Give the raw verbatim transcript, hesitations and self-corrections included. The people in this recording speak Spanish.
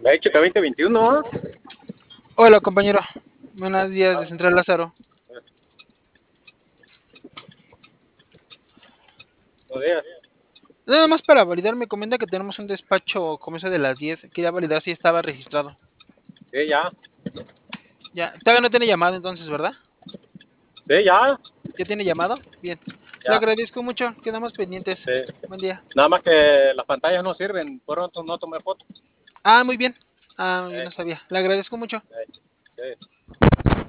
Me ha dicho que veinte veintiuno, ¿eh? Hola compañero, buenos días de Central Lázaro. Buenos días. Nada más para validar, me comenta que tenemos un despacho como eso de las diez. Quería validar si estaba registrado. Sí, ya. Ya, todavía no tiene llamado entonces, ¿verdad? Sí, ya. ¿Ya tiene llamado? Bien. Le Ya. agradezco mucho, quedamos pendientes. Sí. Buen día. Nada más que las pantallas no sirven, por pronto no tomé foto. Ah, muy bien. Ah, yo Eh, no sabía. Le agradezco mucho. eh, sí.